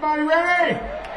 Everybody ready?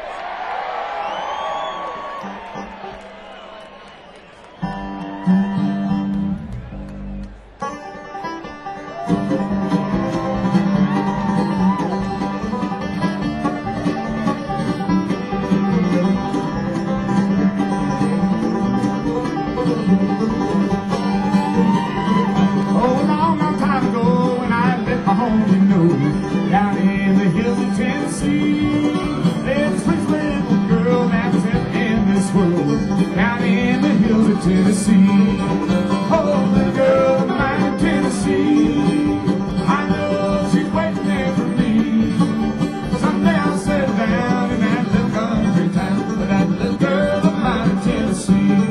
Tennessee, oh, the girl of mine, Tennessee. I know she's waiting there for me. Someday I'll settle down in that little country town with that little girl of mine, Tennessee.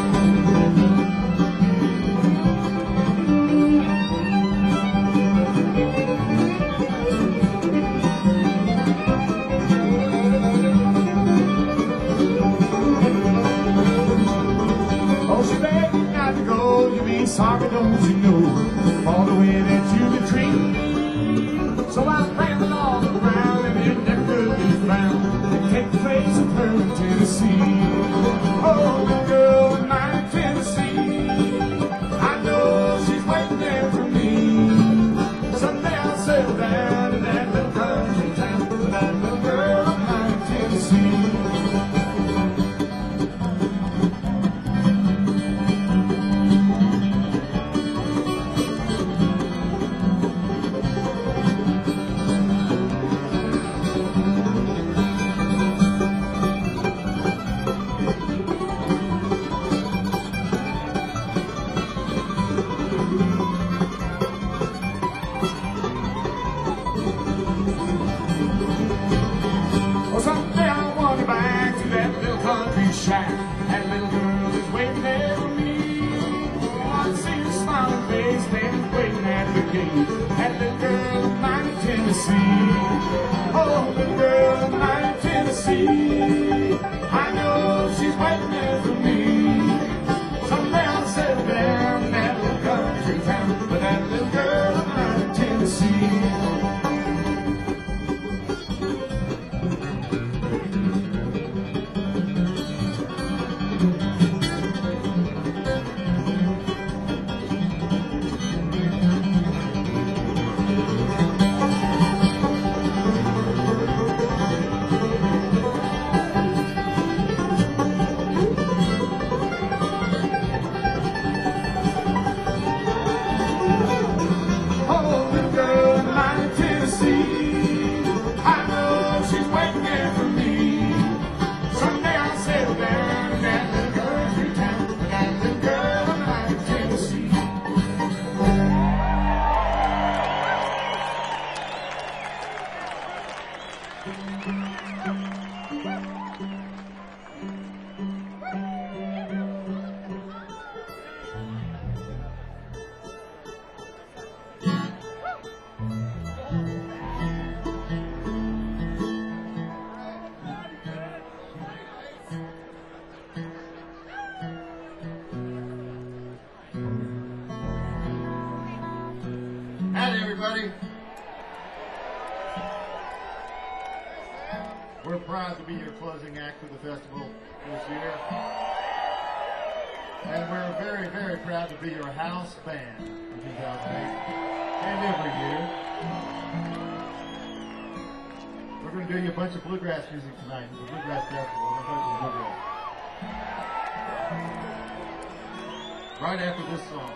Sorry, don't you know, all the way that you can treat me. So I ran along the ground and it never could be found to take the place of her in Tennessee. Oh, the girl in mine, Tennessee. I know she's waiting there for me. Someday I'll settle down in that little country town with that little girl in mine, Tennessee. That little girl is waiting there for me. Oh, I see her smiling face, standing waiting at the gate. That little girl of mine in Tennessee. Oh, little girl of mine in Tennessee. I know she's waiting there for me. Someday I'll settle down in that little country town with that little girl of mine in Tennessee. Howdy, everybody. We're proud to be your closing act for the festival this year. And we're very, very proud to be your house band in 2008 and every year. We're going to do you a bunch of bluegrass music tonight. It's a bluegrass festival. We're going to play some bluegrass. Right after this song.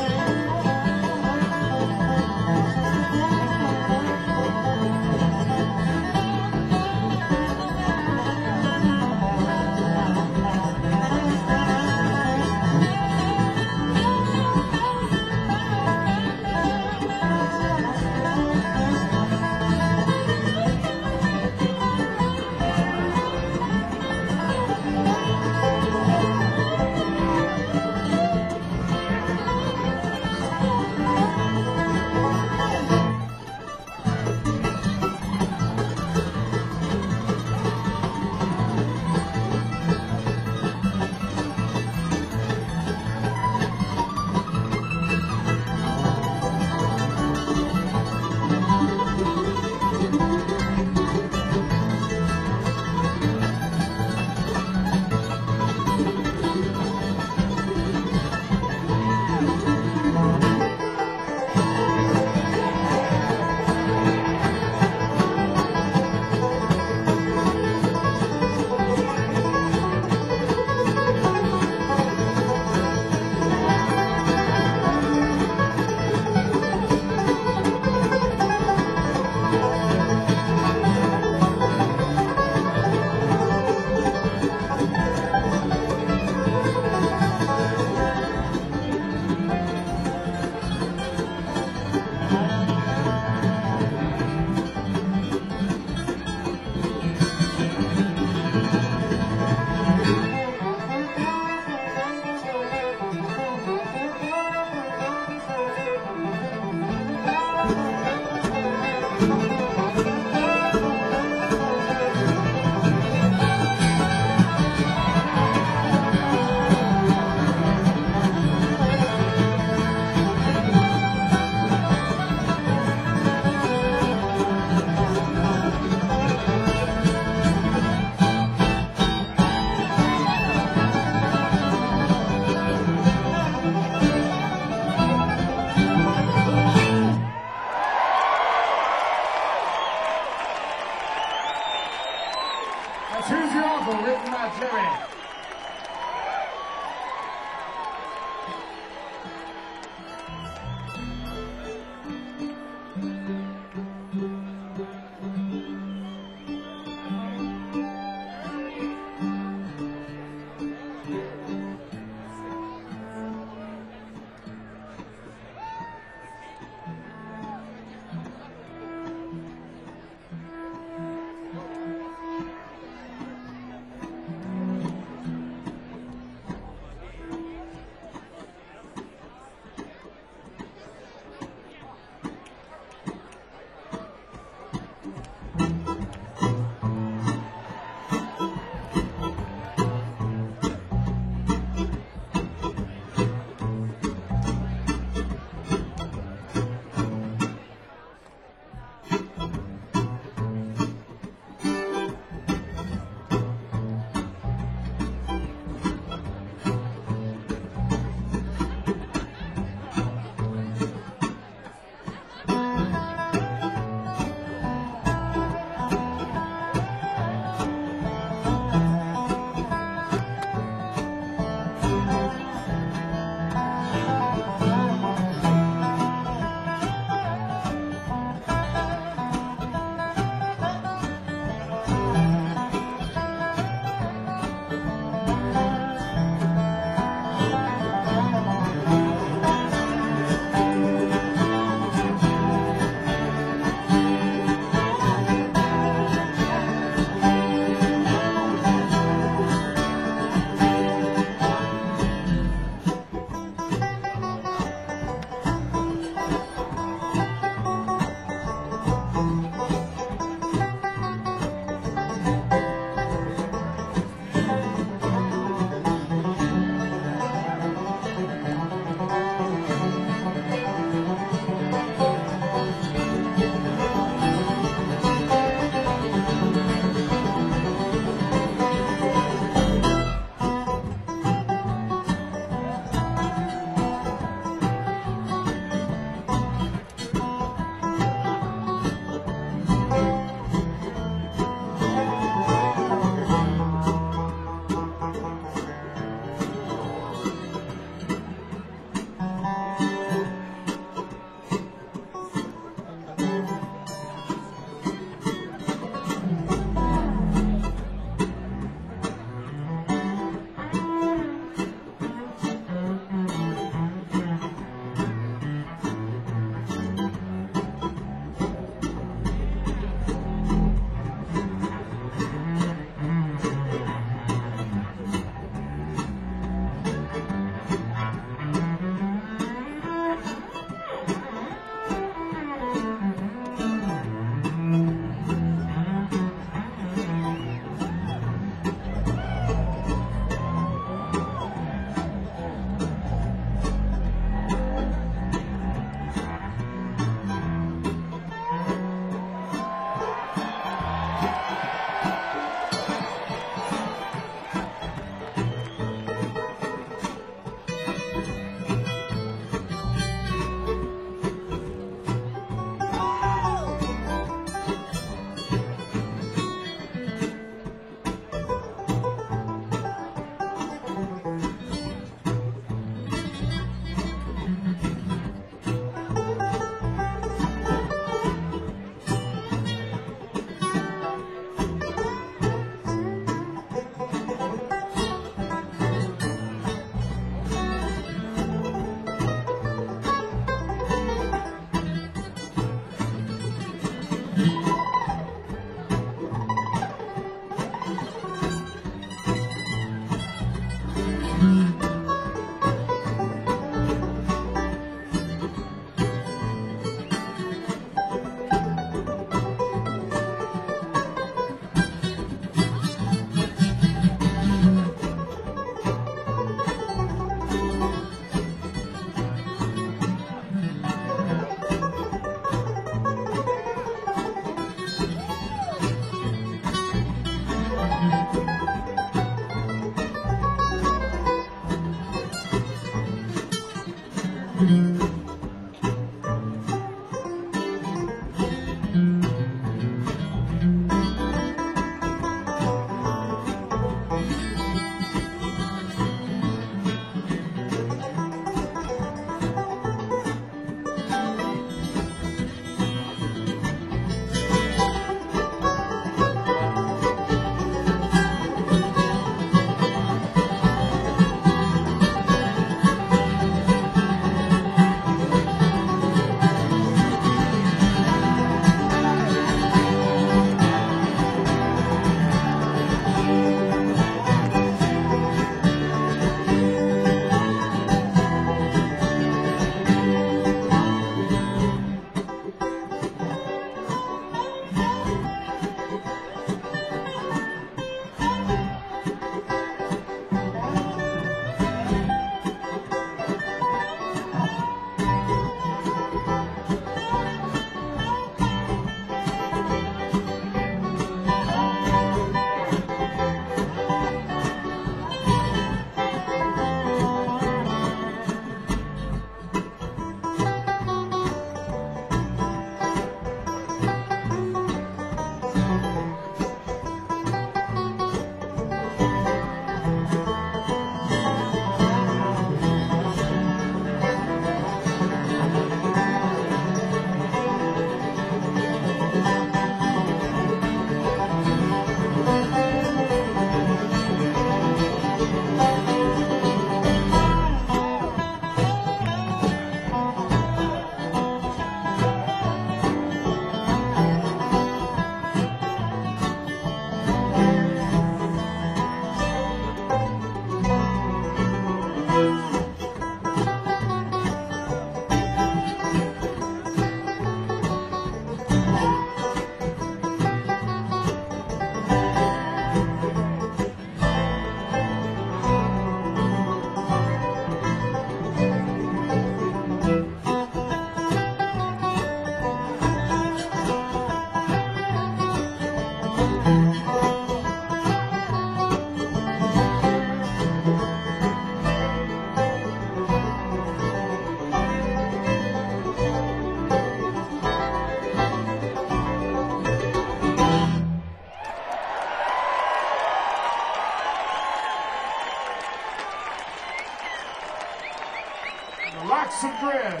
Lots of dread.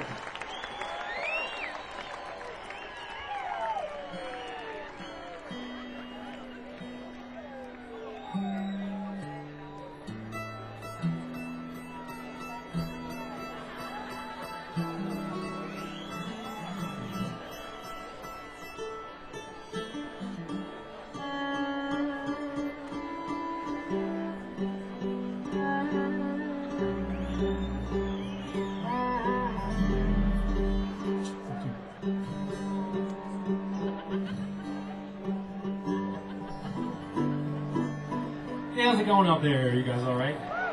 Hey, how's it going out there? You guys all right?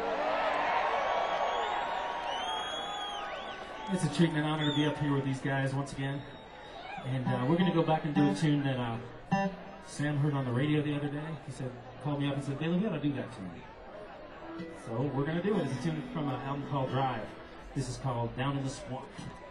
It's a treat and an honor to be up here with these guys once again. And we're going to go back and do a tune that Sam heard on the radio the other day. He said, called me up and said, Bailey, we got to do that tune. So we're going to do it. It's a tune from an album called Drive. This is called Down in the Swamp.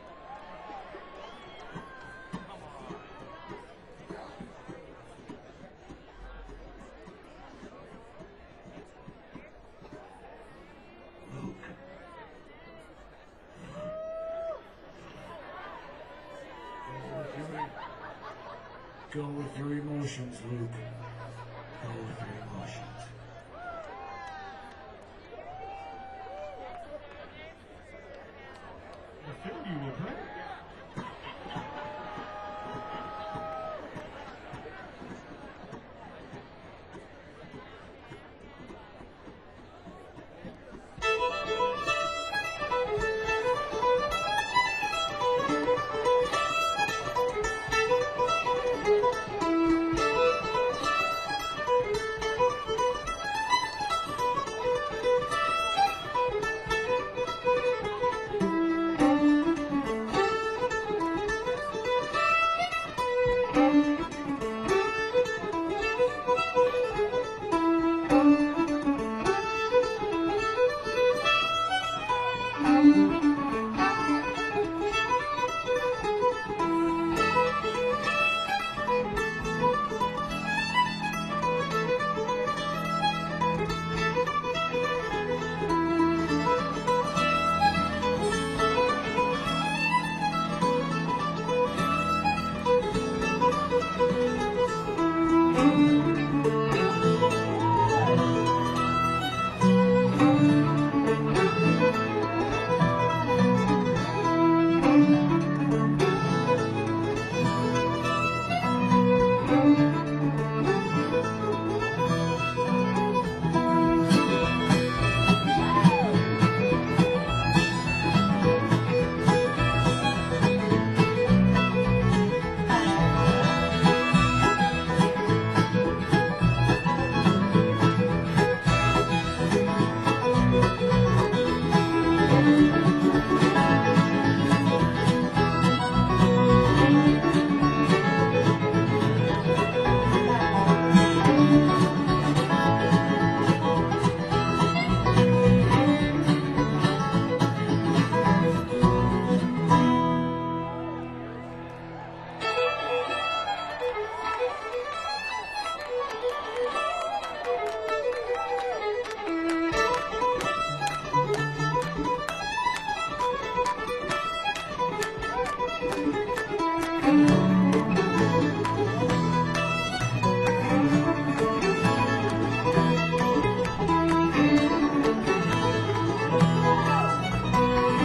Go with your emotions, Luke. Go with your emotions. I figured you would, right?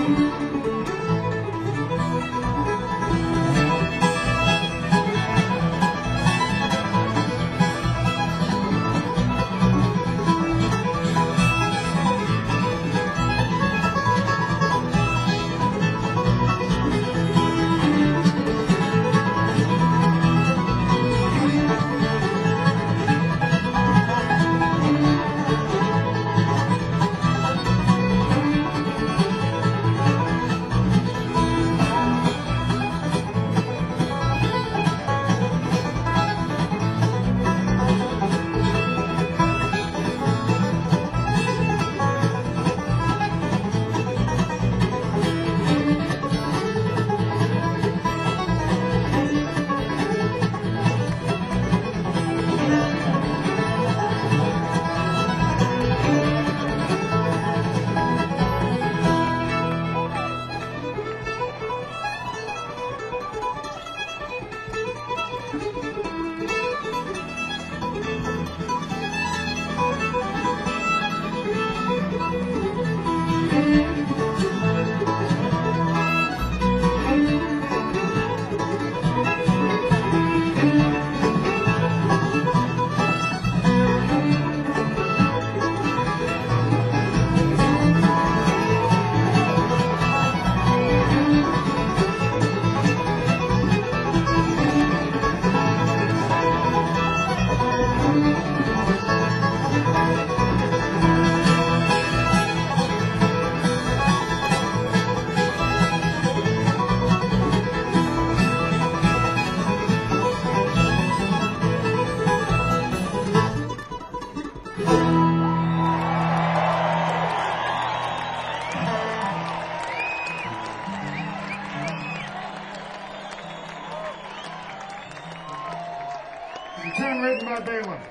The tune written by Balin.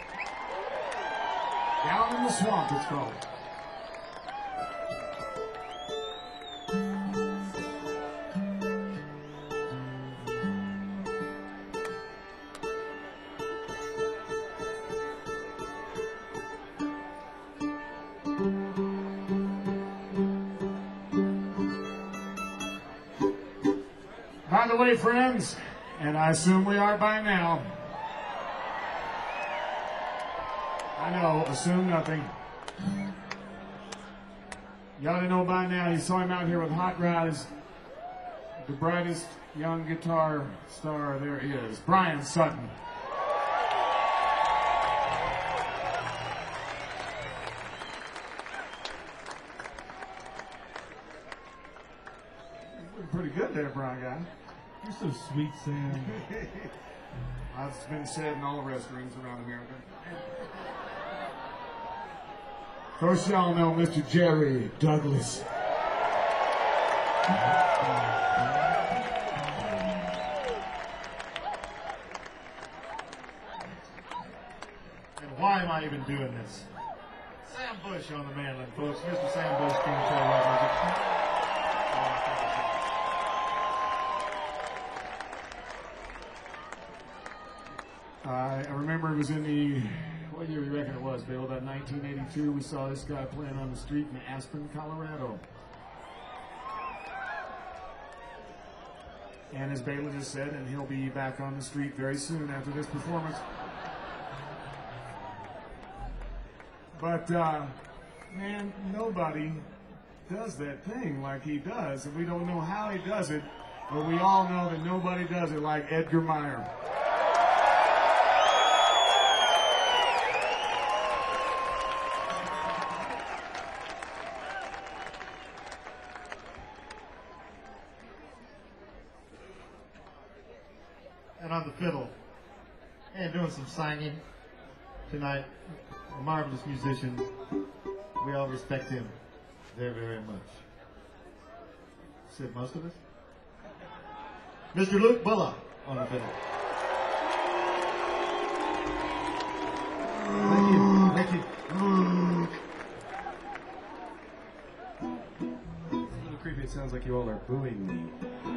Down in the Swamp, it's called. By the way, friends, and I assume we are by now, I know, assume nothing. You ought to know by now, you saw him out here with Hot Rod's, the brightest young guitar star there is, Brian Sutton. You're pretty good there, Brian guy. You're so sweet, Sam. That's been said in all restaurants around America. Of course, y'all know Mr. Jerry Douglas. And why am I even doing this? Sam Bush on the mandolin, folks. Mr. Sam Bush, King of Rock Music. I remember it was in the, what year do you reckon it was, Bill? About 1982, we saw this guy playing on the street in Aspen, Colorado. And as Baylor just said, and he'll be back on the street very soon after this performance. But, man, nobody does that thing like he does. And we don't know how he does it, but we all know that nobody does it like Edgar Meyer. And on the fiddle, and doing some singing tonight, a marvelous musician. We all respect him very, very much. Said most of us. Mr. Luke Bullock on the fiddle. Thank you. Thank you. It's a little creepy. It sounds like you all are booing me.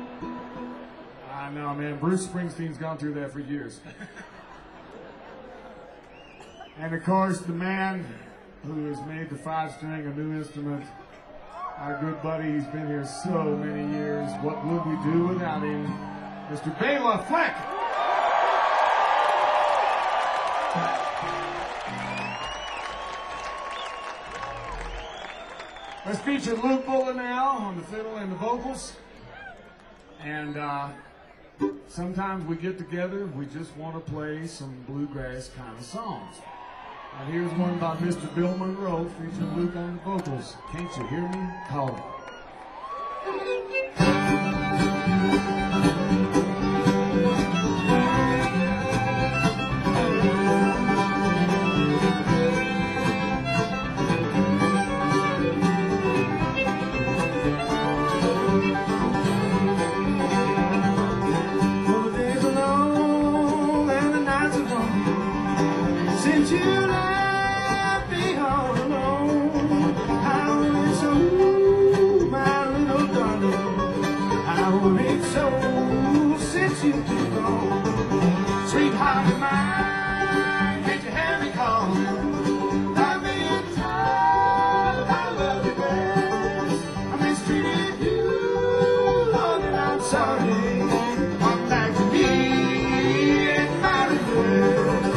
I know, man. Bruce Springsteen's gone through that for years. And of course, the man who has made the 5-string a new instrument Our good buddy, he's been here so many years. What would we do without him? Mr. Bela Fleck. Let's feature Luke Buller now on the fiddle and the vocals. And sometimes we get together, we just want to play some bluegrass kind of songs. And here's one by Mr. Bill Monroe featuring Luke on the vocals. Can't you hear me calling? Sweetheart of mine, can't you hear me call? I've been told I love you best. I mistreated you, Lord, and I'm sorry. Come back to me and my regret.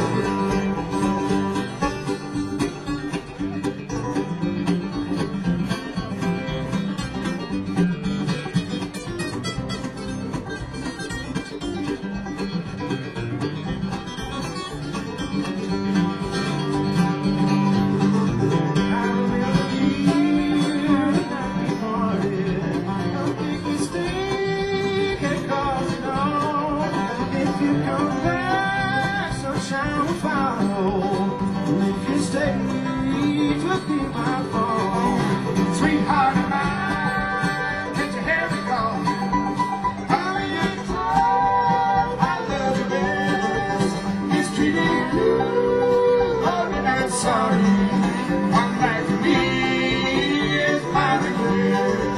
Sweetheart of mine, can't you hear me call? How you told I love you best. Mistreated you, Lord, and I'm sorry. Come back to me, it's my regret.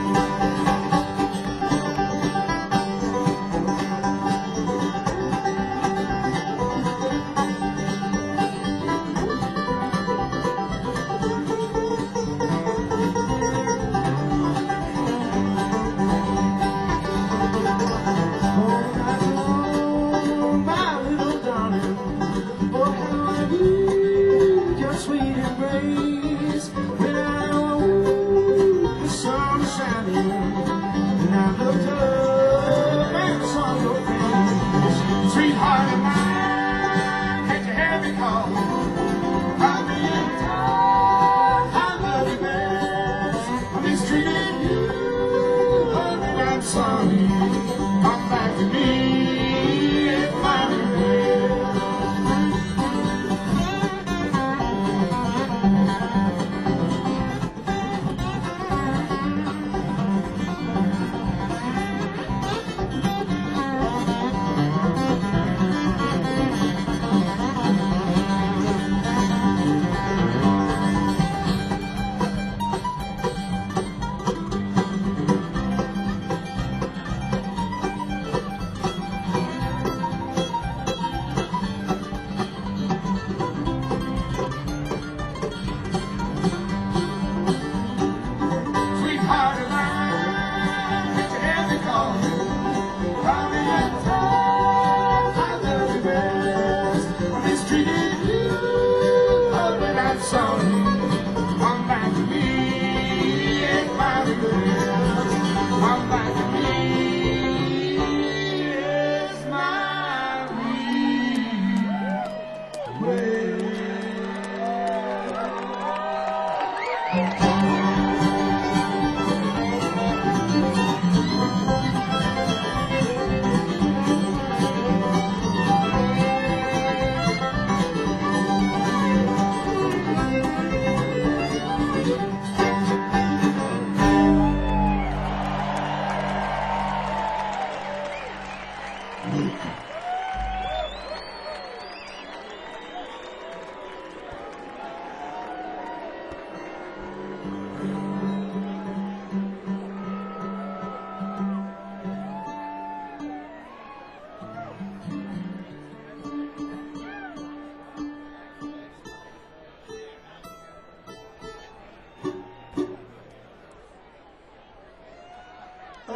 Sweetheart of mine, can't you hear me call? I'm being told I love you best. I mistreated you, Lord, and I'm sorry. Come back to me, it's my regret.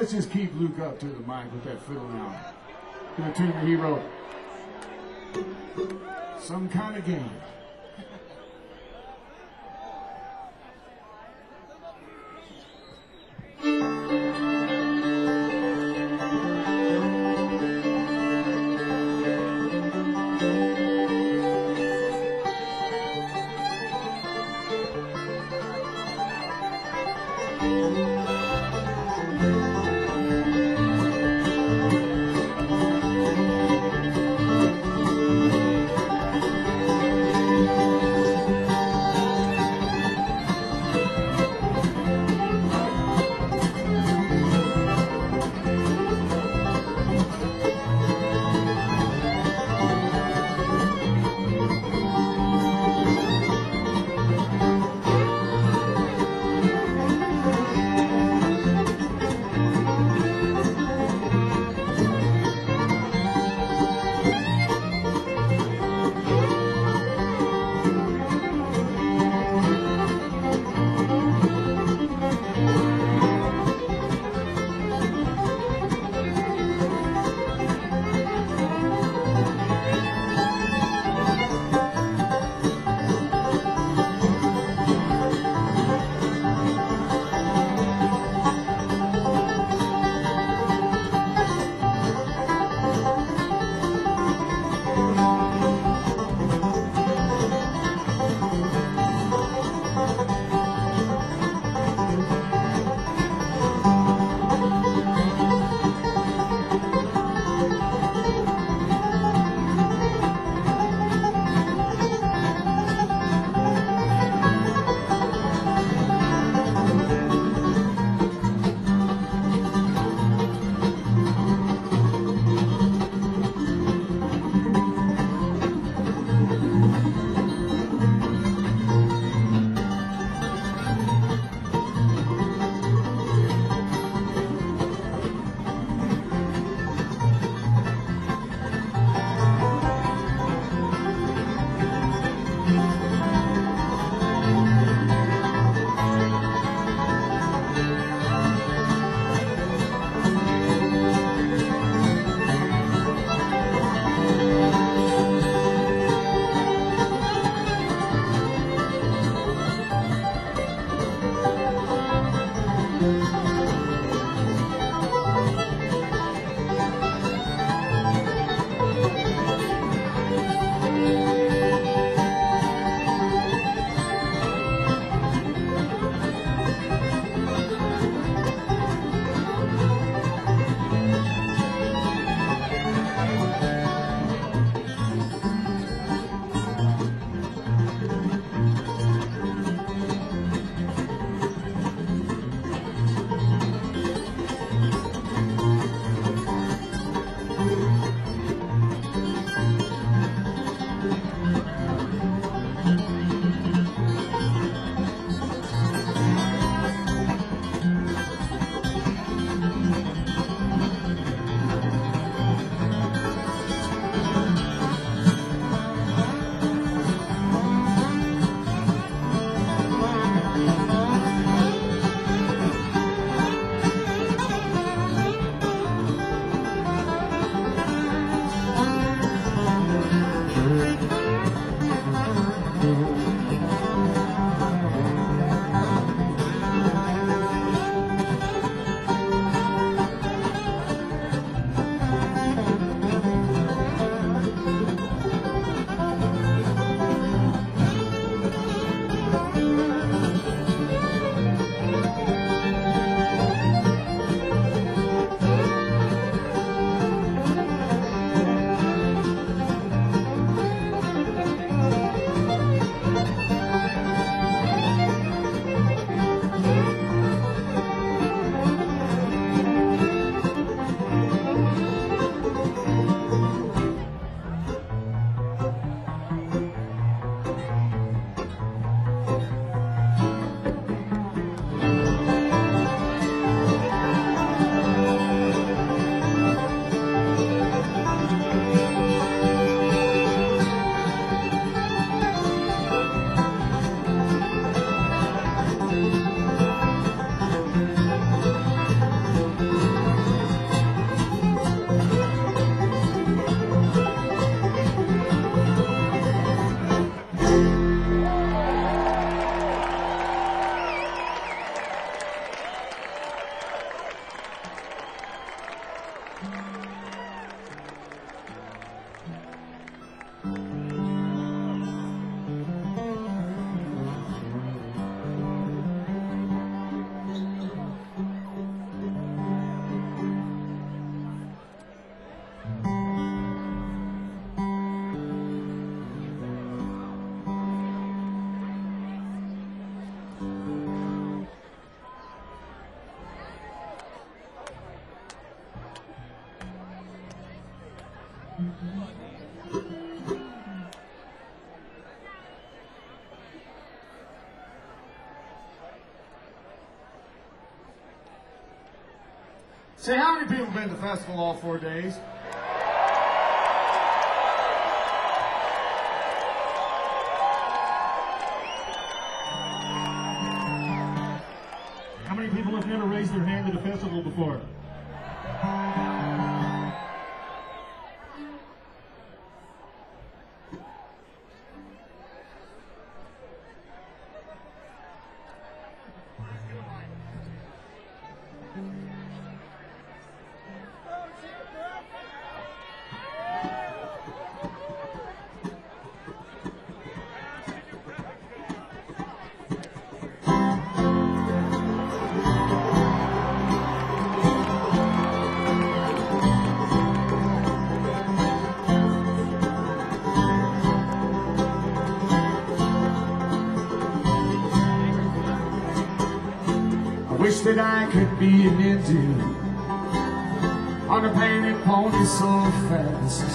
let's just keep Luke up to the mic with that fiddle now. Gonna tune the hero. Some kind of game. Say, how many people have been to the festival all 4 days? How many people have never raised their hand at a festival before? Wish that I could be an Indian on a painted pony so fast.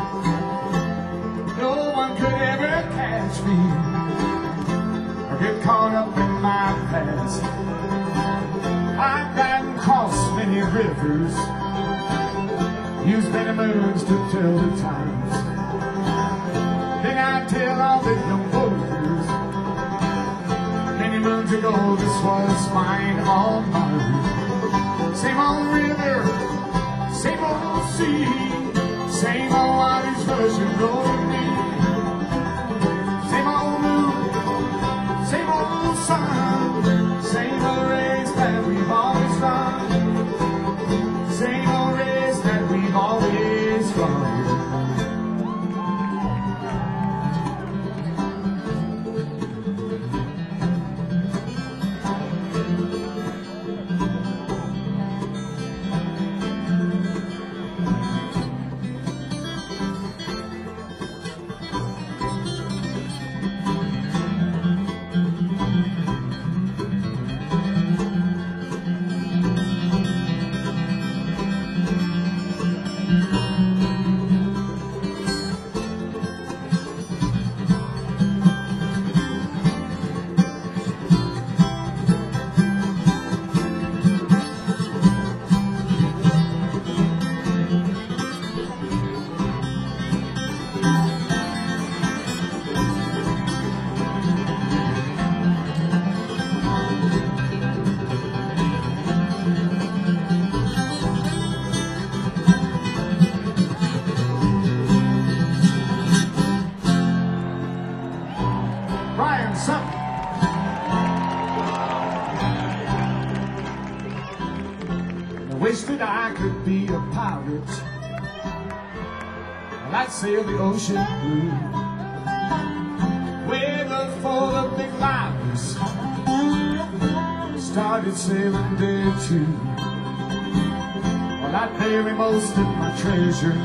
No one could ever catch me or get caught up in my past. I've gotten crossed many rivers, used many moons to tell the times. Then I tell all the young voters, many moons ago this was mine, all mine. Same old river, same old sea, same old waters rushing over me. Same old moon, same old sun, same old race that we've always run. Same old race that we've always run. Wish that I could be a pirate, and I'd sail the ocean blue, weather full of big liners, started sailing there too. Well, I'd bury most of my treasure,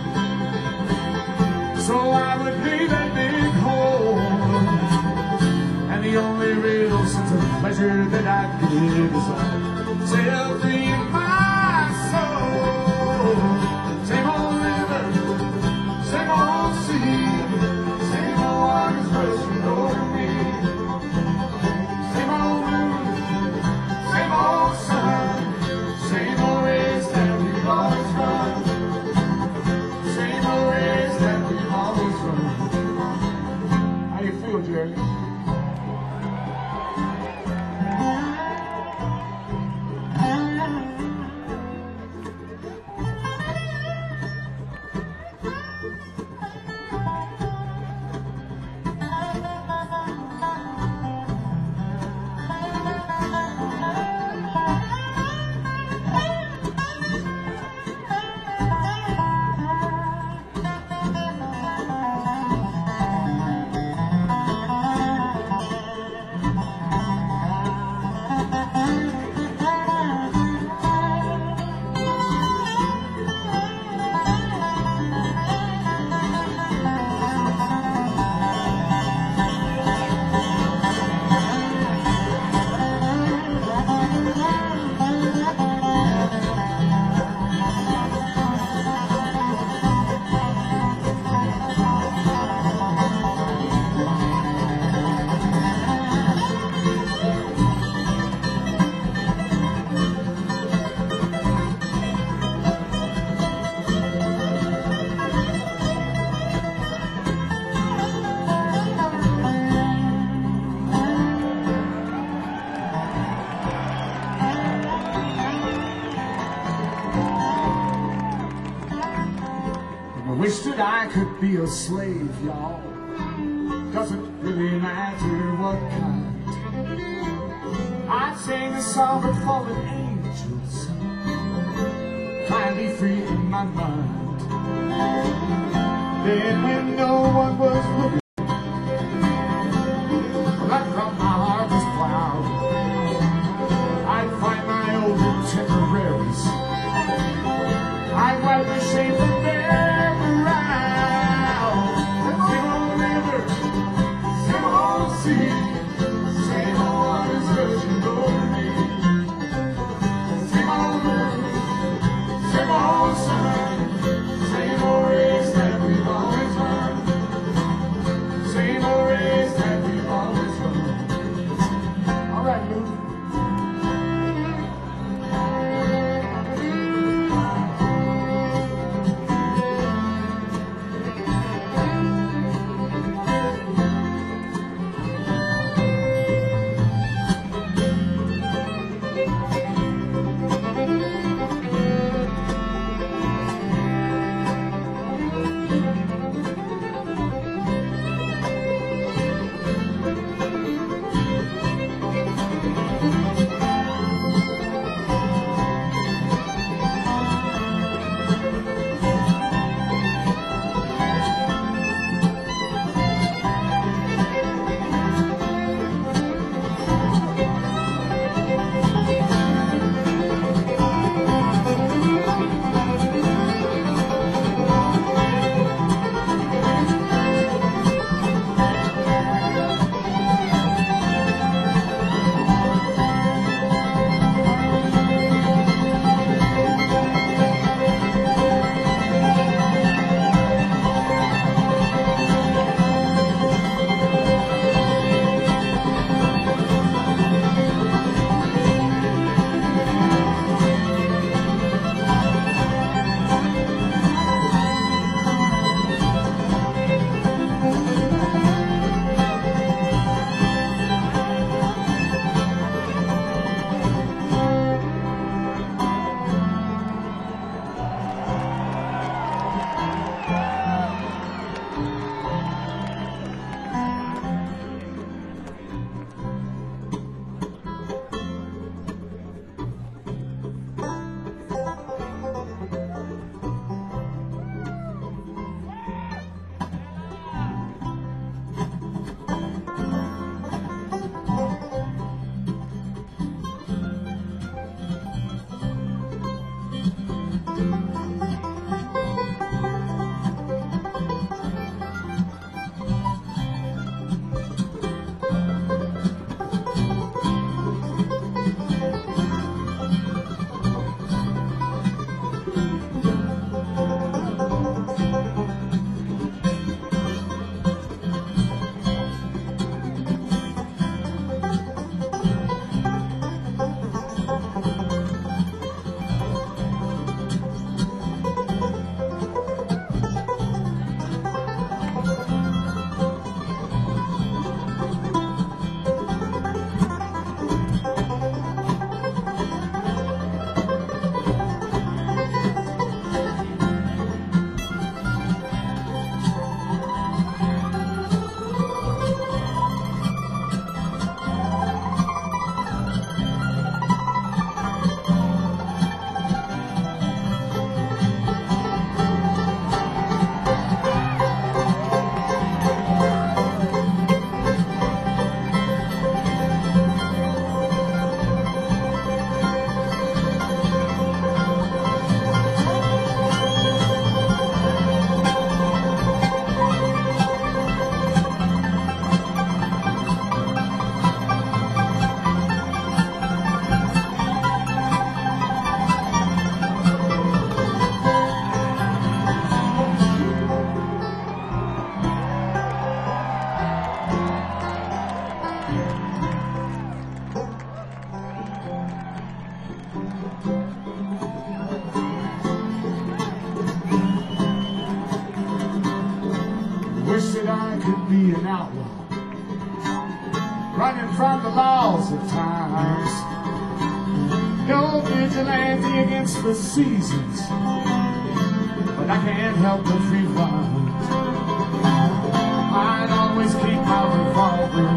so I would leave a big hole, and the only real sense of pleasure that I get is I sail free in my soul. Same old river, same old sea, same old waters rushing over me. Same old moon, same old sun, same old race that we've always run. Same old race that we've always run. How you feel, Jerry? I could be a slave, y'all. Doesn't really matter what kind. I'd sing a song of fallen angels, kindly free in my mind. Then when no one was looking, I thought my heart was proud. I'd find my old contemporaries, I'd wipe the shame from them around. Same old river, same old sea, same old waters rushing over me. Same old moon, same old sun, same old race that we've always run. Same old race that we've always run. All right, Luke. be an outlaw, running from the laws of times. No vigilante against the seasons, but I can't help but feel wild. I'd always keep my revolver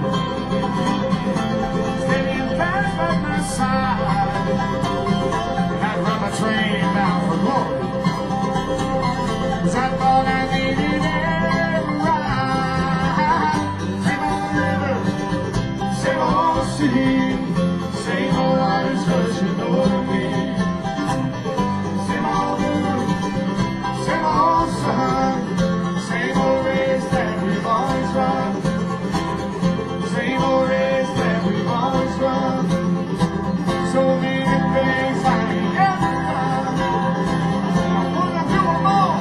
steady fast by my side. I'd run my train down for glory, 'cause I thought I needed every ride. Same old river, same old sea, same old waters rushing over me. Same old moon, same old sun, same old race that we've always run. Same old race that we've always run. So many things I ain't ever done. I wanna do them all.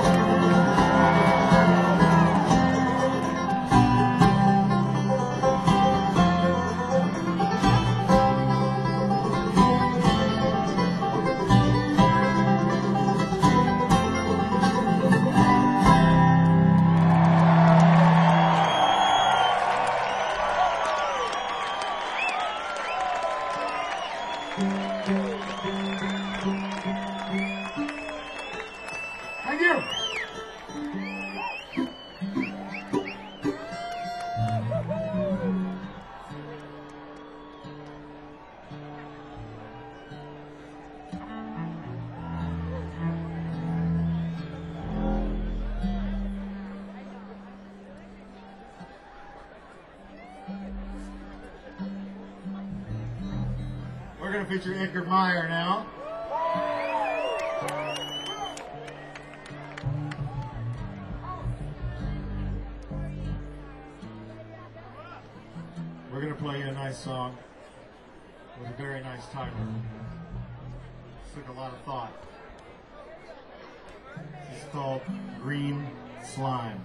Thank you. We're going to feature Edgar Meyer now. We're going to play you a nice song with a very nice title. Took a lot of thought. It's called Green Slime.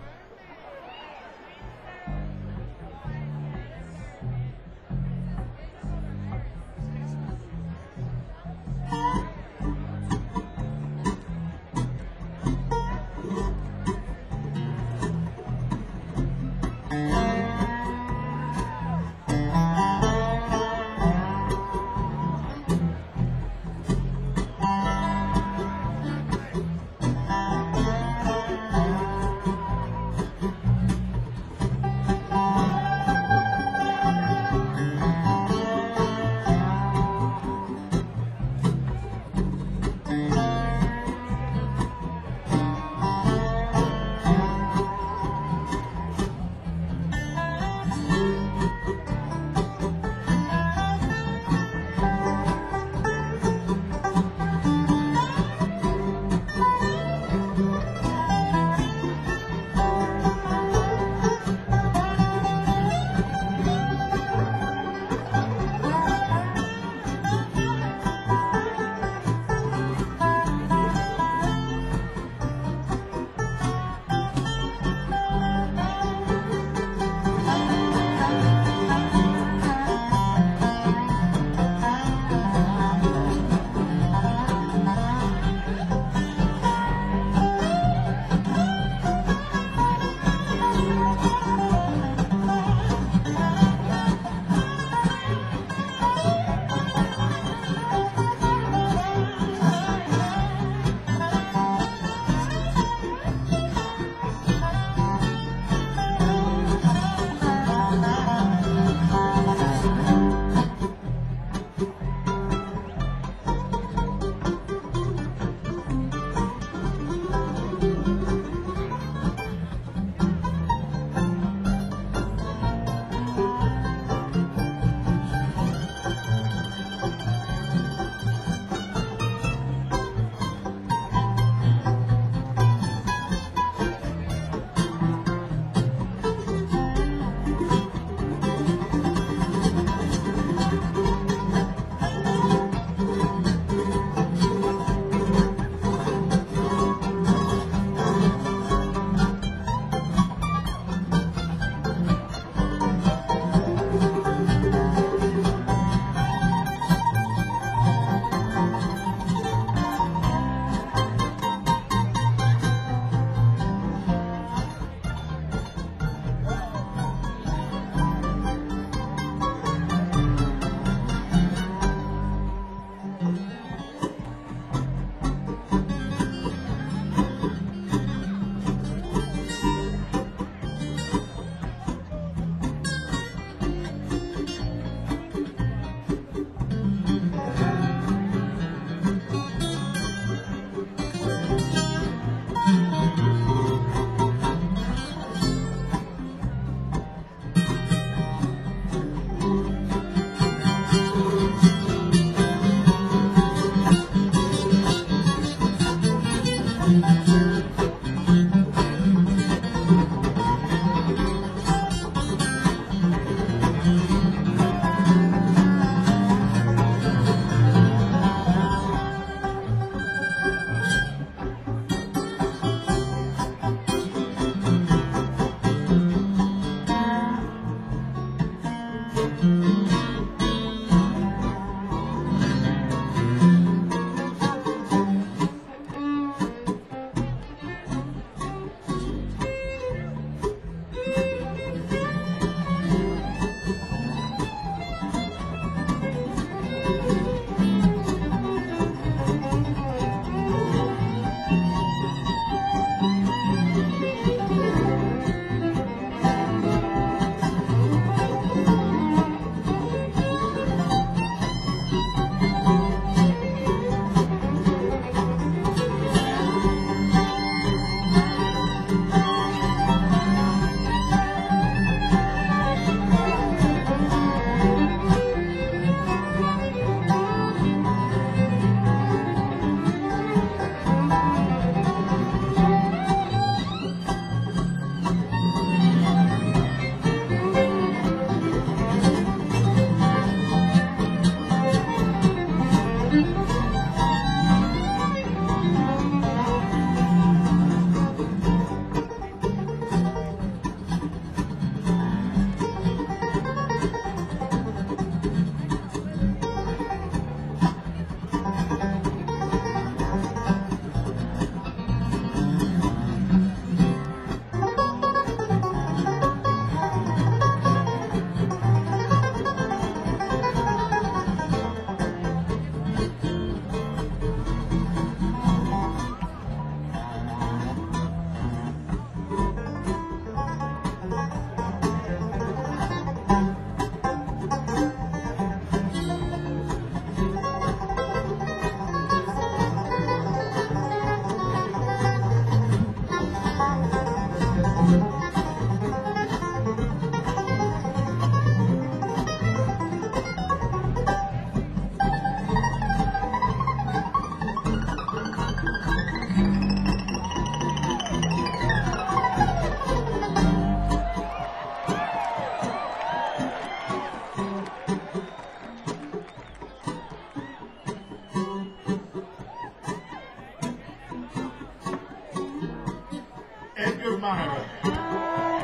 Myra.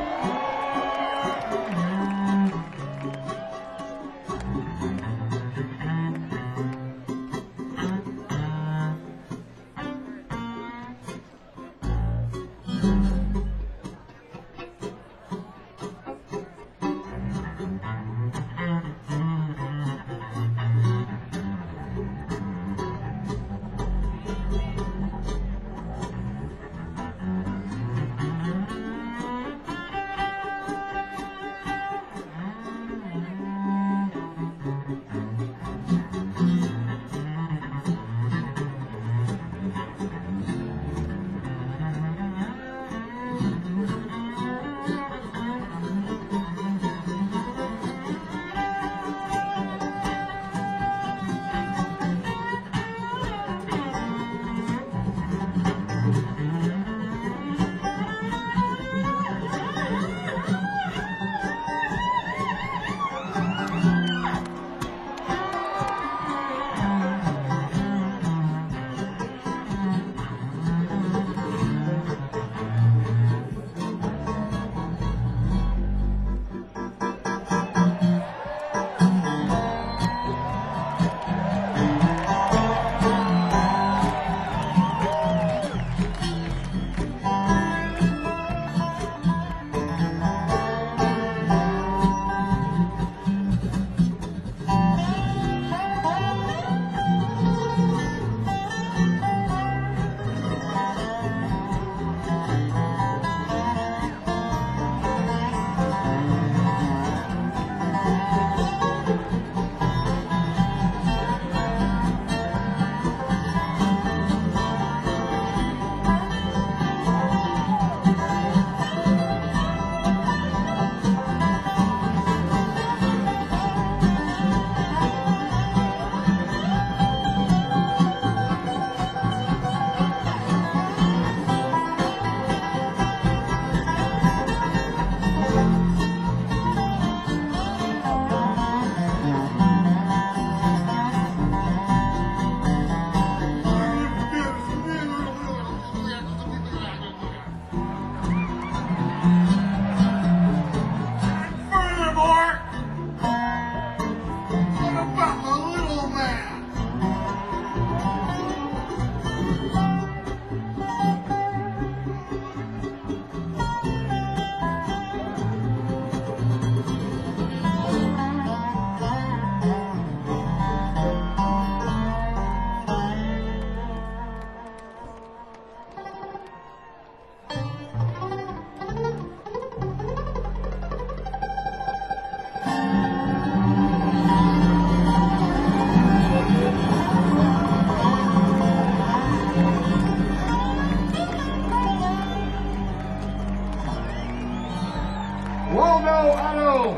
Waldo Otto.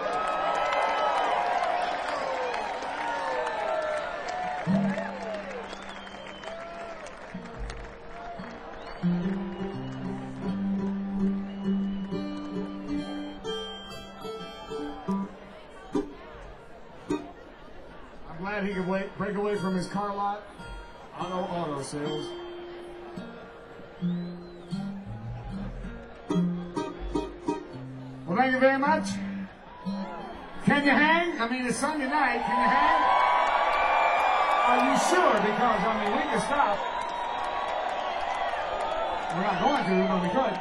I'm glad he could break away from his car lot. Otto Auto Sales. Well, thank you very much. Can you hang? I mean, it's Sunday night. Can you hang? Are you sure? Because, I mean, we can stop. We're not going to, but we could.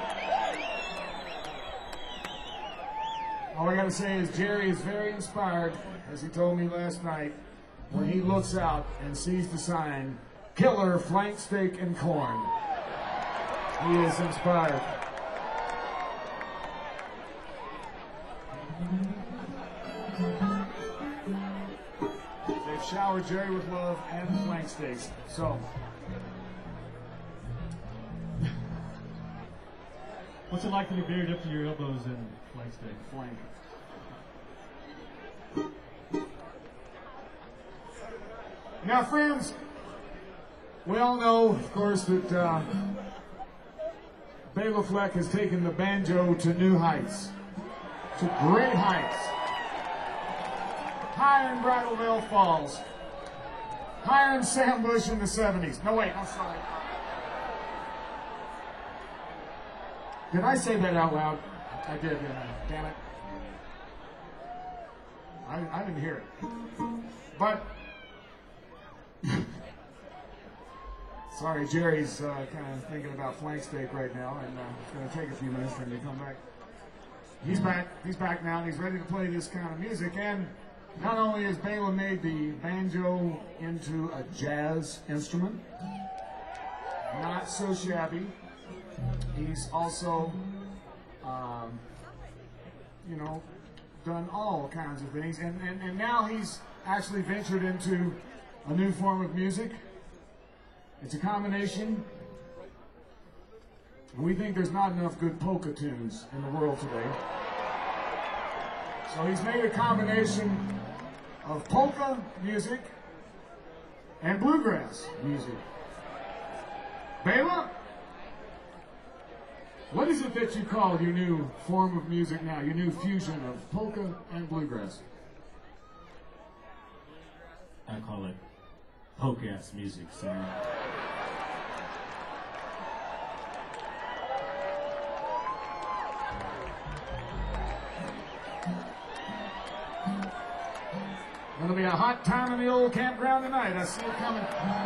All I got to say is Jerry is very inspired, as he told me last night, when he looks out and sees the sign, Killer Flank Steak and Corn. He is inspired. They've showered Jerry with love and flank steaks. So, What's it like to be buried up to your elbows in flank steak? flank. Now, friends, we all know, of course, that Bela Fleck has taken the banjo to new heights, to great heights. Higher in Bridalveil Falls, higher in Sam Bush in the 70s. No, wait, I'm sorry. Did I say that out loud? I did, didn't I? Damn it. I didn't hear it. But, sorry, Jerry's kind of thinking about flank steak right now, and it's going to take a few minutes for him to come back. He's back now, and he's ready to play this kind of music. And not only has Bela made the banjo into a jazz instrument, not so shabby, he's also, done all kinds of things. And now he's actually ventured into a new form of music. It's a combination. We think there's not enough good polka tunes in the world today. So he's made a combination of polka music and bluegrass music. Bela, what is it that you call your new form of music now, your new fusion of polka and bluegrass? I call it polka-ass music, so... Gonna be a hot time in the old campground tonight. I see it coming.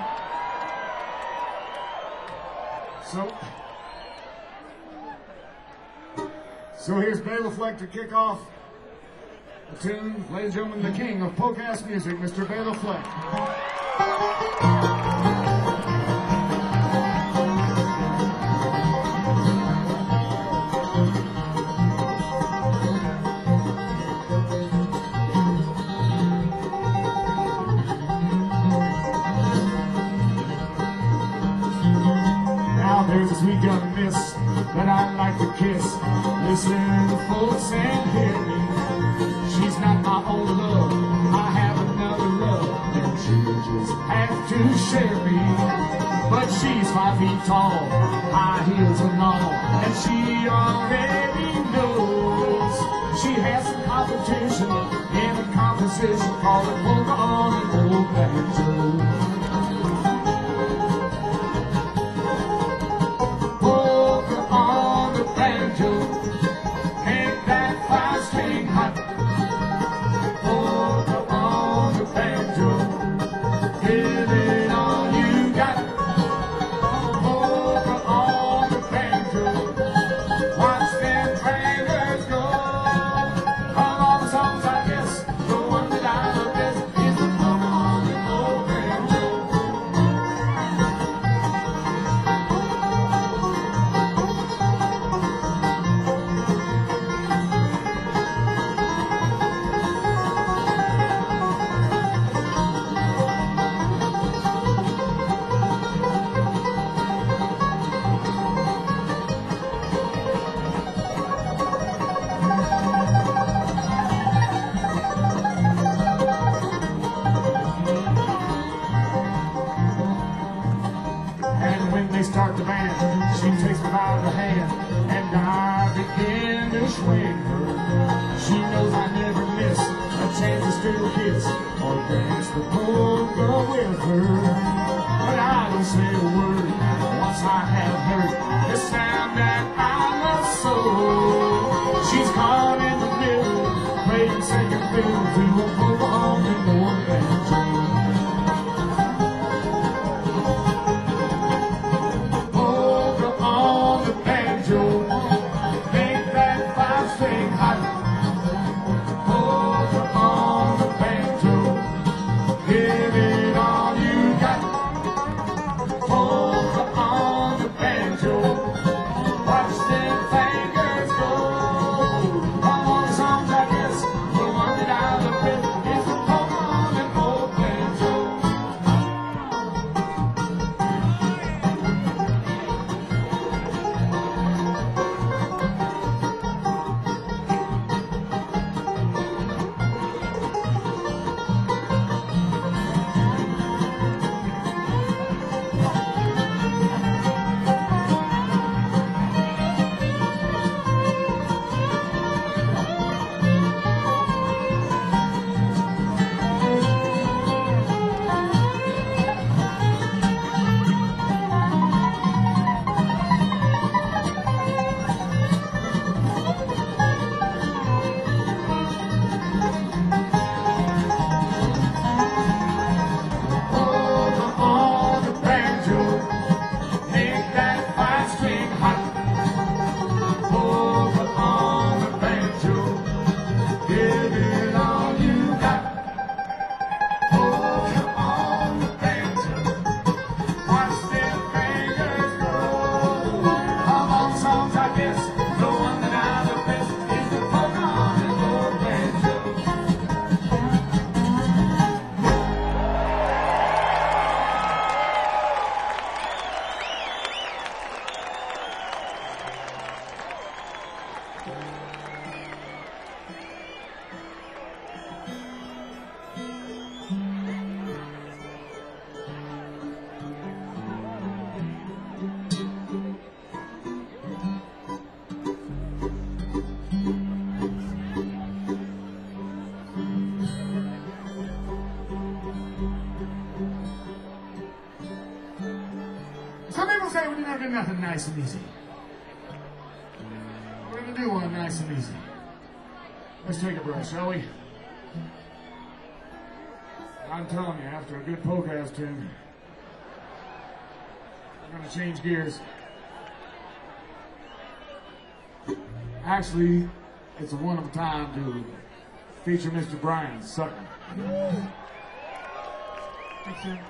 So here's Bela Fleck to kick off the tune. Ladies and gentlemen, the king of polka-ass music, Mr. Bela Fleck. There's a sweet young miss that I'd like to kiss. Listen, folks, and hear me. She's not my only love. I have another love, and she'll just have to share me. But she's 5 feet tall, high heels and all, and she already knows she has some competition in a composition called a polka on an old banjo. Start the band, she takes me by the hand, and I begin to swing her. She knows I never miss a chance to steal a kiss or dance the polka with her. But I don't say a word once I have heard the sound that I love so. She's caught in the middle, playing second fiddle to a polka on the old banjo. people say we never do nothing nice and easy. We're gonna do one nice and easy. Let's take a breath, shall we? I'm telling you, after a good polka-ass tune, we're gonna change gears. Actually, it's a wonderful time to feature Mr. Brian Sutton. Thanks, sir.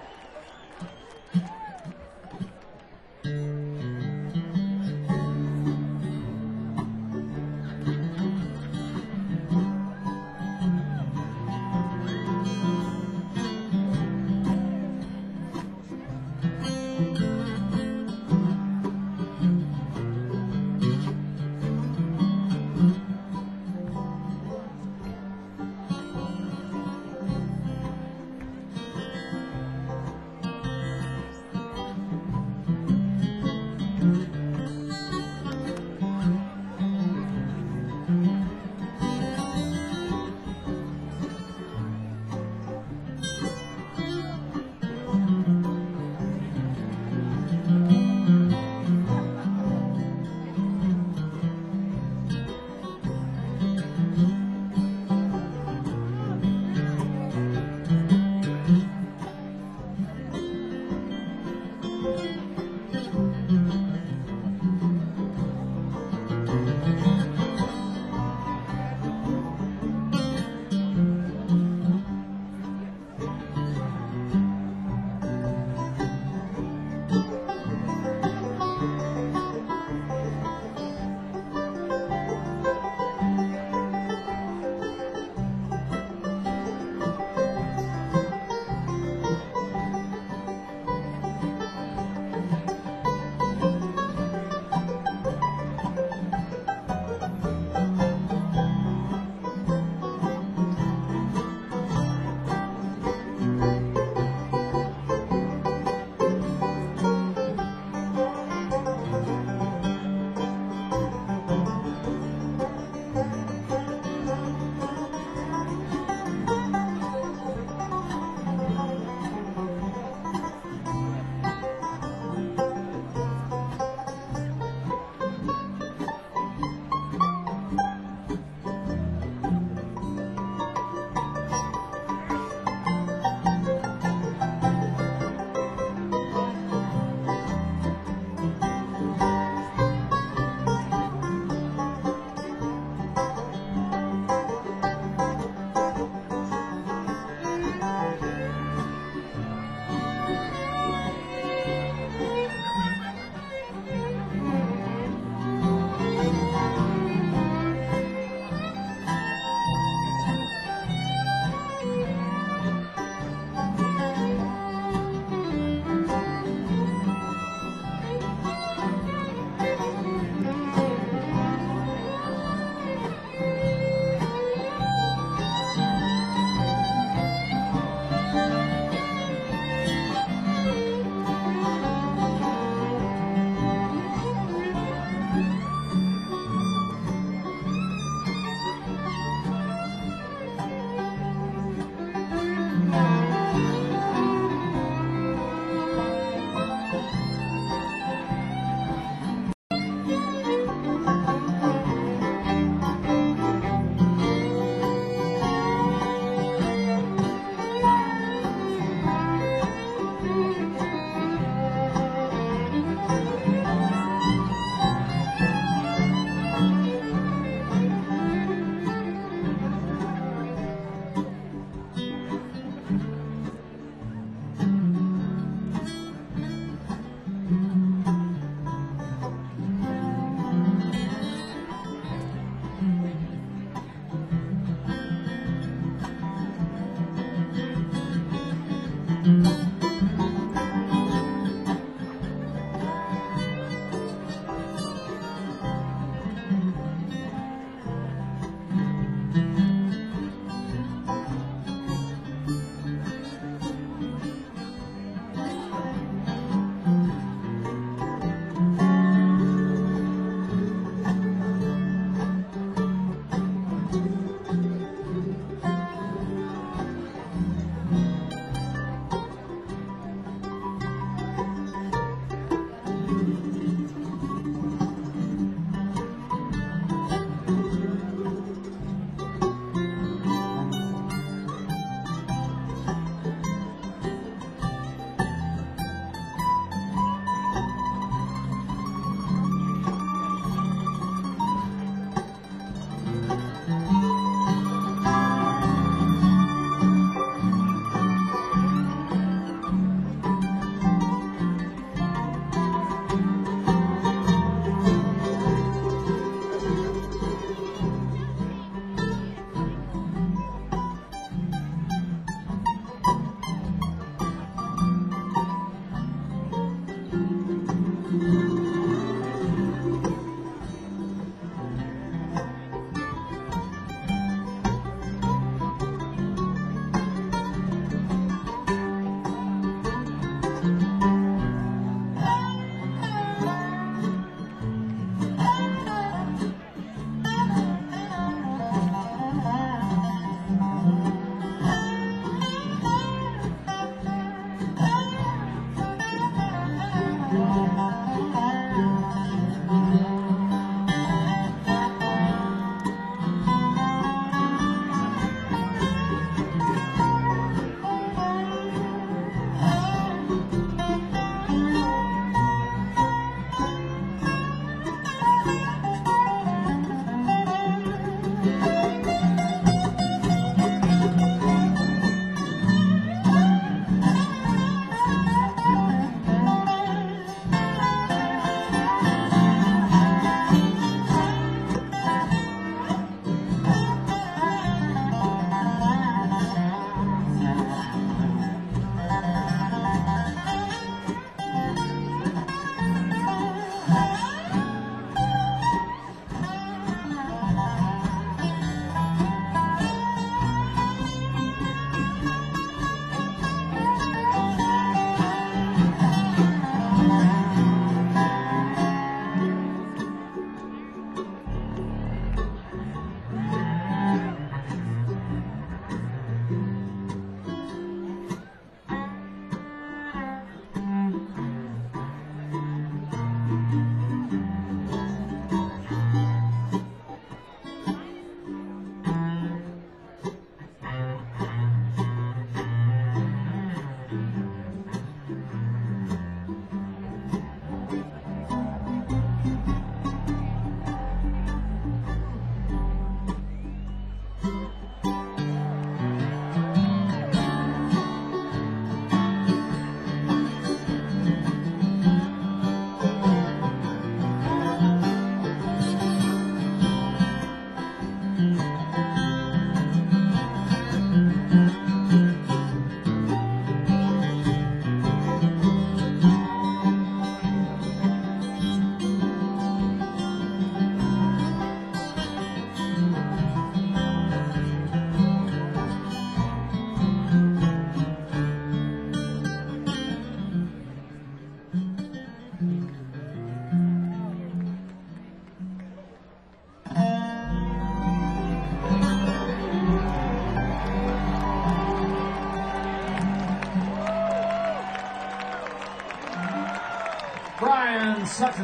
Brian Sutton.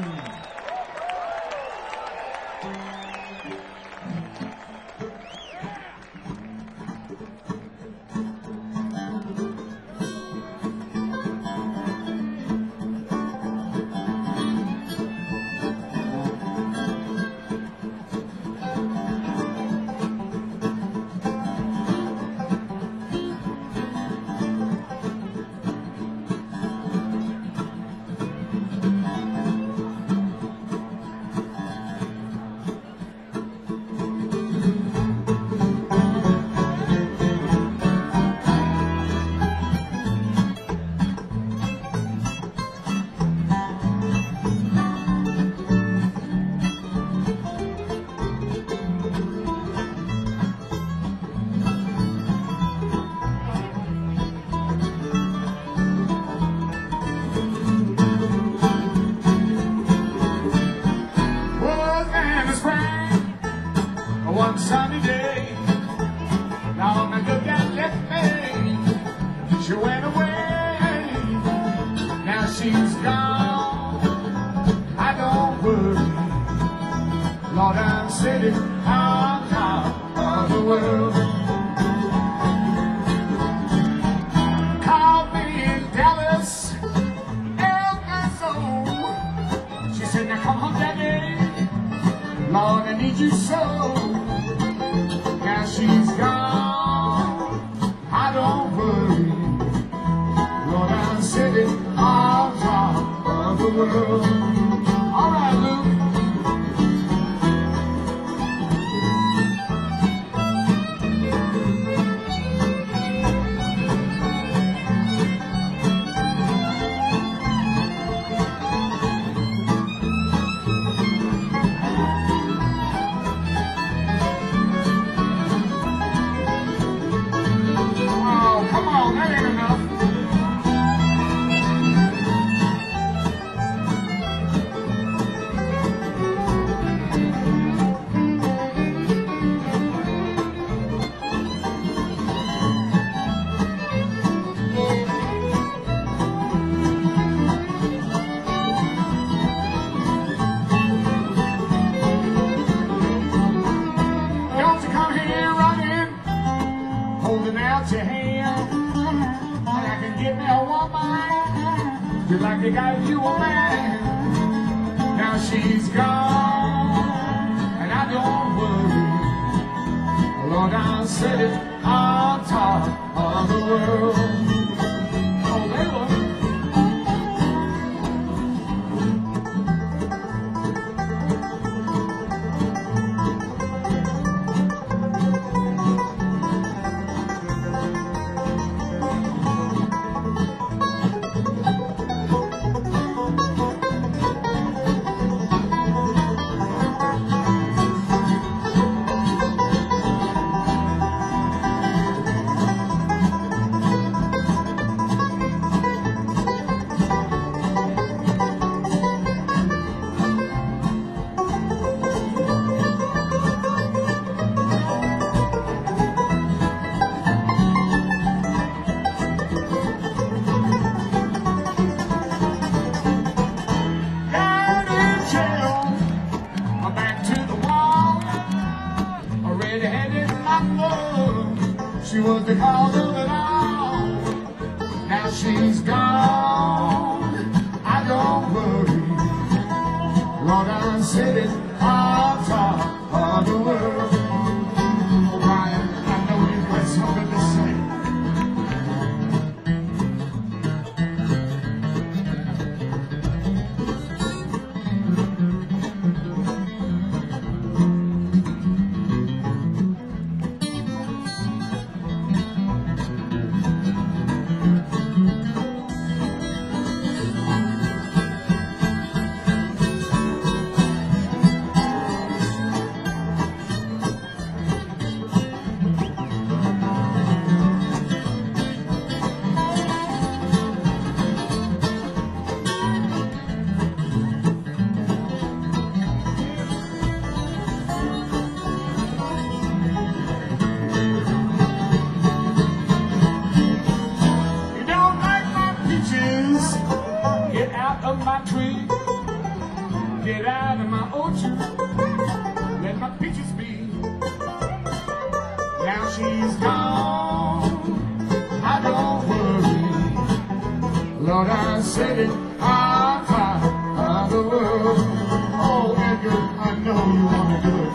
One sunny day, long ago that left me. She went away, now she's gone. I don't worry, Lord, I'm sitting on top of the world. Called me in Dallas, El Paso. She said, now come home, Daddy, Lord, I need you so. Now she's gone, I don't worry, Lord, I'm sitting on top of the world. All right, Luke. time you got you a man. Now she's gone, and I don't worry. Lord, I'll set it on top of the world. Oh, they will. She was the cause of it all. Now she's gone. I don't worry. Lord, I'm sitting on top of the world. Oh, Brian, I know you've got something to say. Get out of my tree, get out of my orchard, let my peaches be. Now she's gone, I don't worry. Lord, I said it on top of the world. Oh, Edgar, I know you want to do it.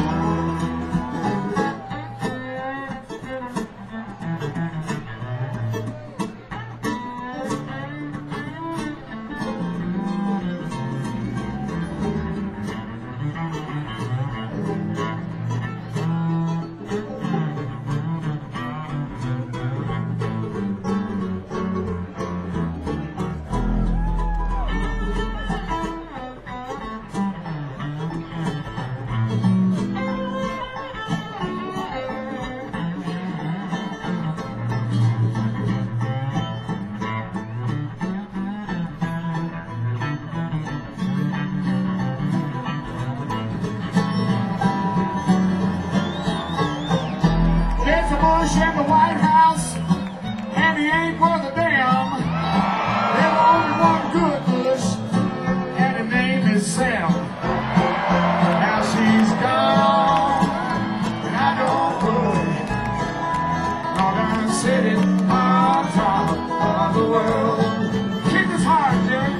Bush in the White House, and he ain't worth a damn. There's only one good Bush, and her name is Sam. Now she's gone, and I don't worry. Lord, I'm sitting on top of the world. Kick this hard, Jerry.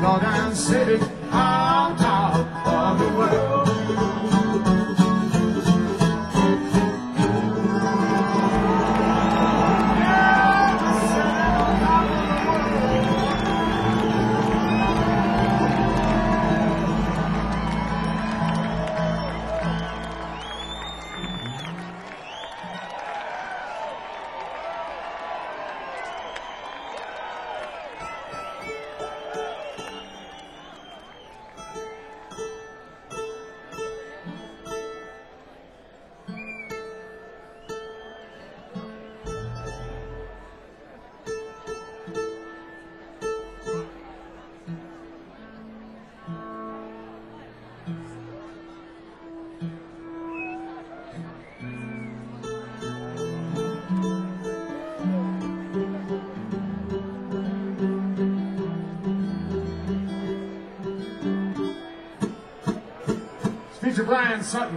northern city on top of the world. Feature Brian Sutton.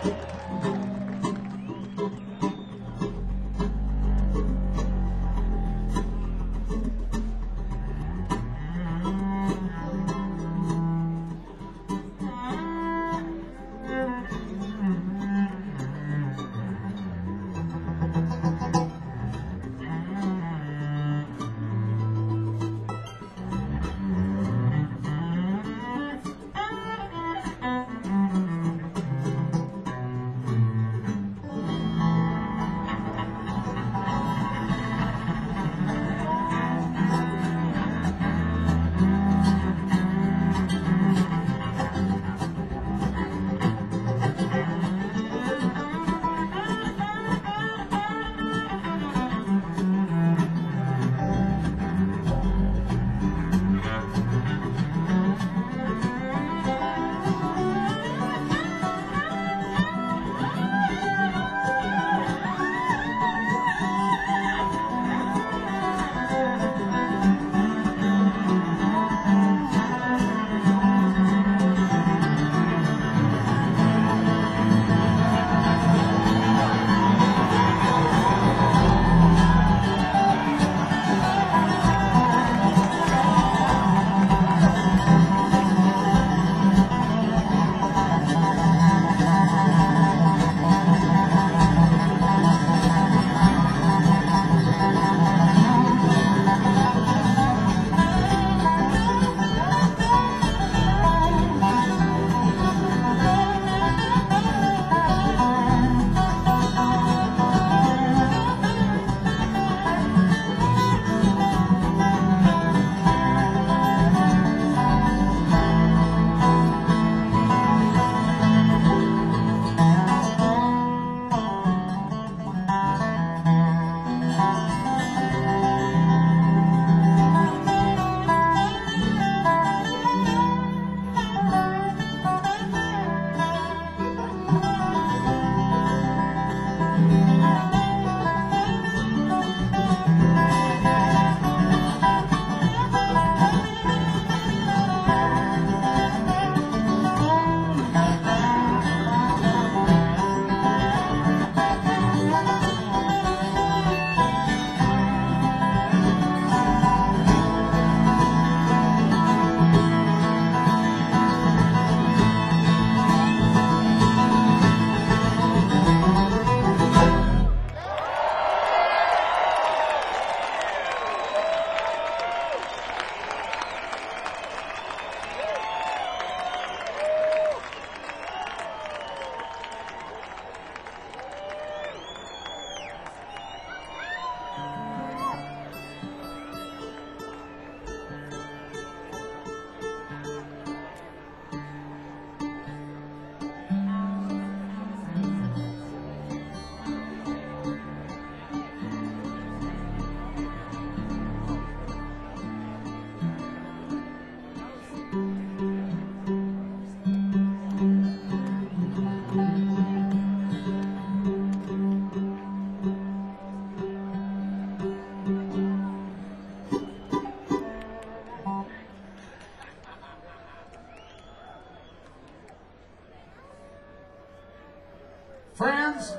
Friends,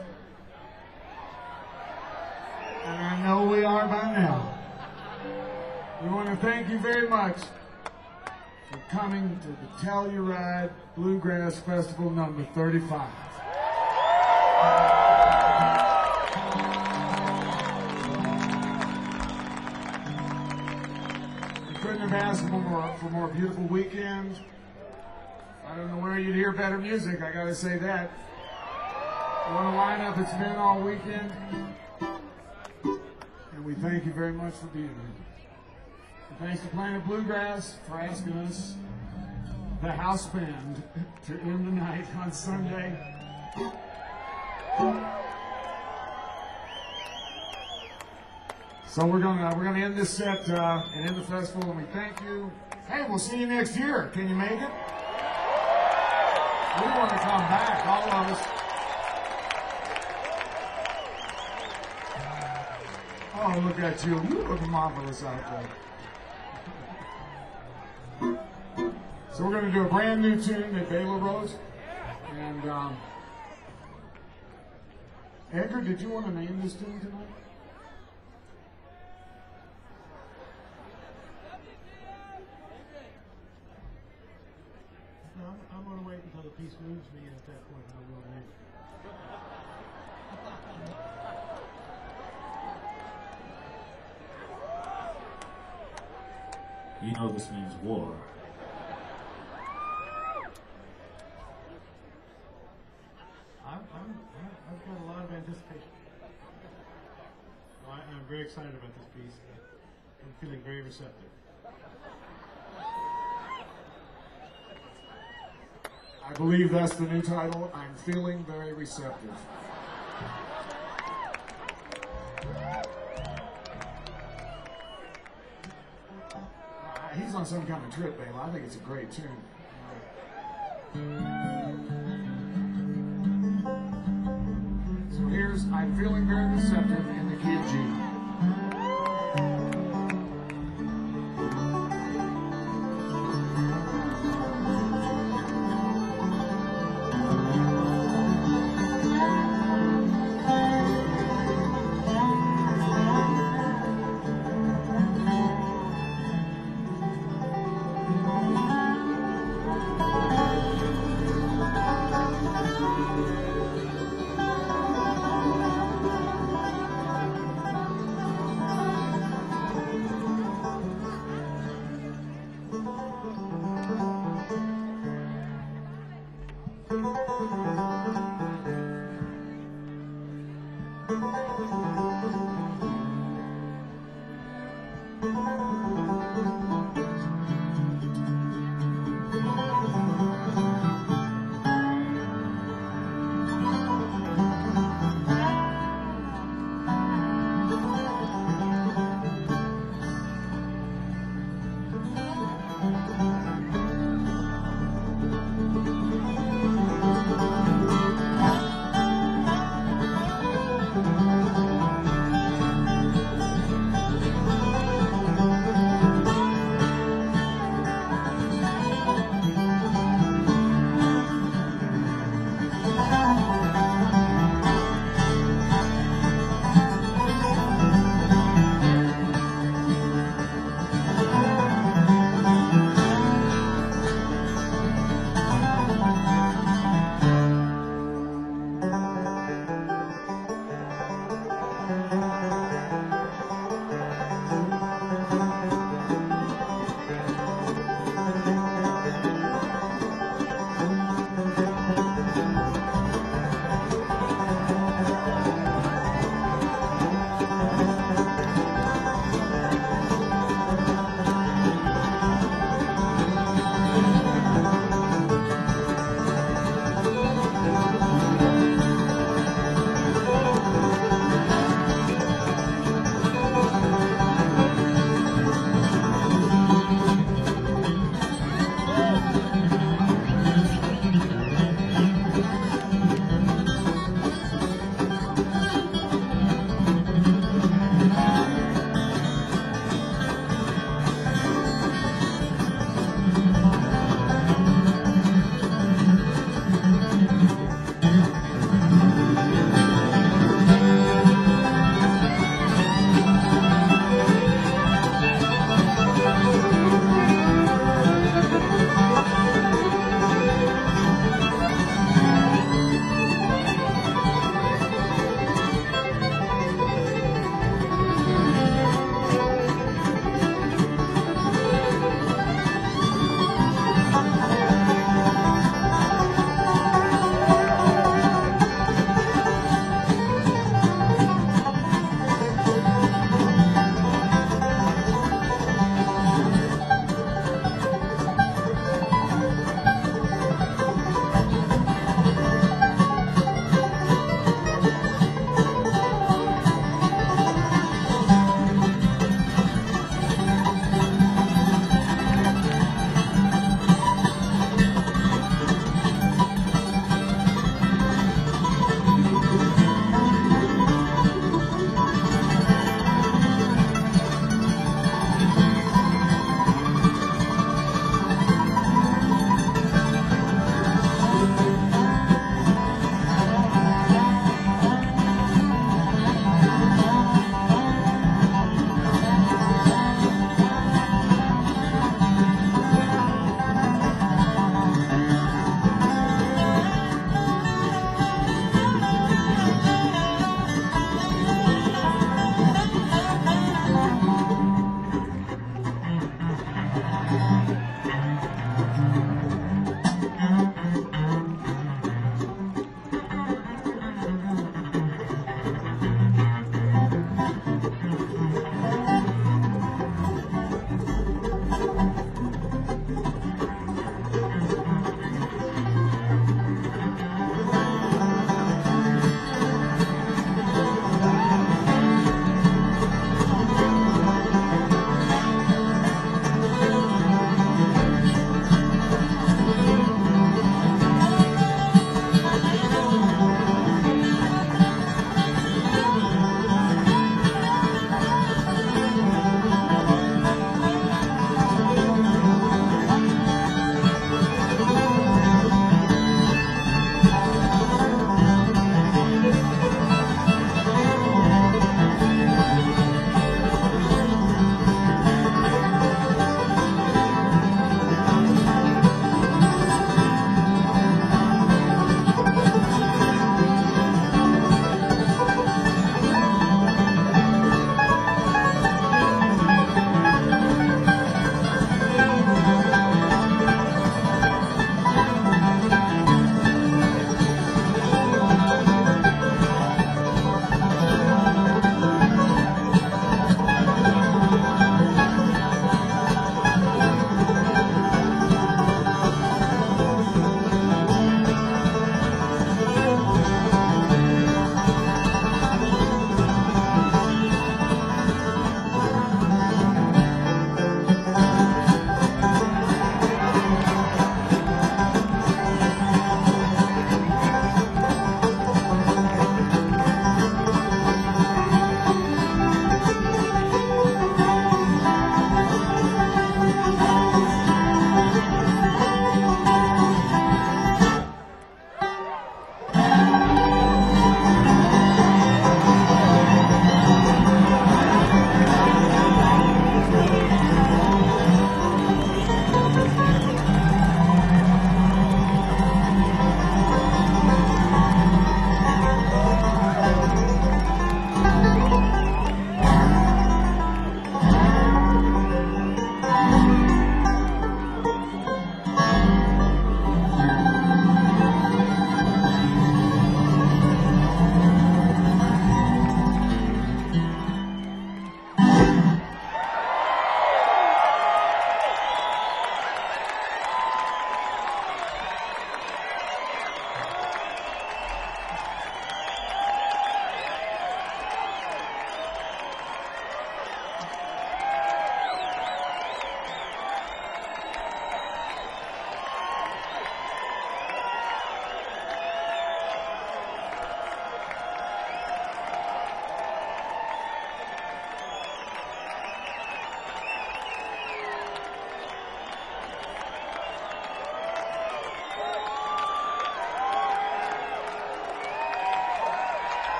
and I know we are by now, we want to thank you very much for coming to the Telluride Bluegrass Festival number 35. We couldn't have asked for more beautiful weekends. I don't know where you'd hear better music, I gotta say that. What a lineup it's been all weekend. And we thank you very much for being here. And thanks to Planet Bluegrass for asking us, the house band, to end the night on Sunday. So we're gonna end this set and end the festival, and we thank you. Hey, we'll see you next year. Can you make it? We want to come back, all of us. Oh, look at you. You look marvelous out there. So we're going to do a brand new tune that Bela wrote. And Andrew, did you want to name this tune tonight? No, I'm going to wait until the piece moves me, and at that point, I will name it. You know this means war. I've got a lot of anticipation. I'm very excited about this piece. I'm feeling very receptive. I believe that's the new title. I'm feeling very receptive. He's on some kind of trip, Bela. I think it's a great tune. So here's I'm Feeling Very Receptive in the key of G.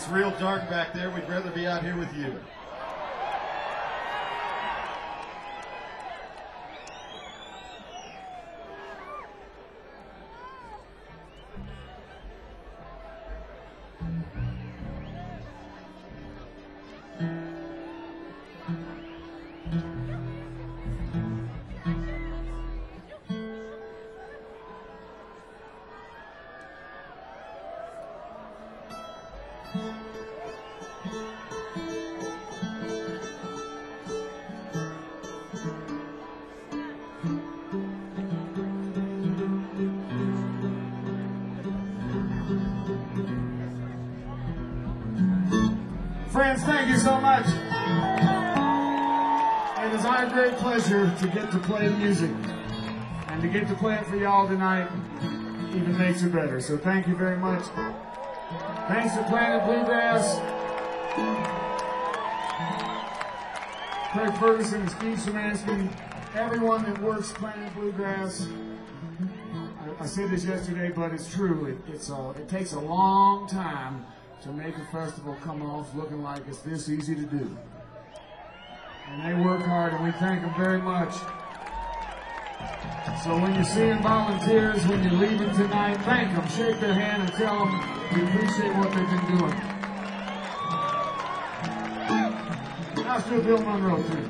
It's real dark back there. We'd rather be out here with you. Friends, thank you so much. It is our great pleasure to get to play music. And to get to play it for y'all tonight even makes it better. So thank you very much. Thanks to Planet Bluegrass, Craig Ferguson, Steve Szymanski, everyone that works Planet Bluegrass. I said this yesterday, but it's true. It takes a long time to make a festival come off looking like it's this easy to do. And they work hard, and we thank them very much. So when you're seeing volunteers, when you're leaving tonight, thank them, shake their hand, and tell them we appreciate what they've been doing. Now let's do Bill Monroe, too.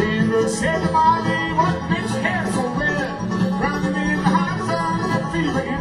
Said, Marty, what makes hair so red? Running in the hot sun, fever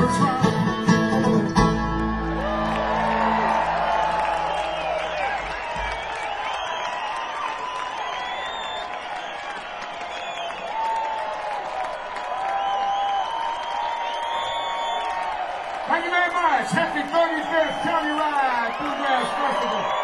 Thank you very much. Happy 35th County Ride Bluegrass Festival.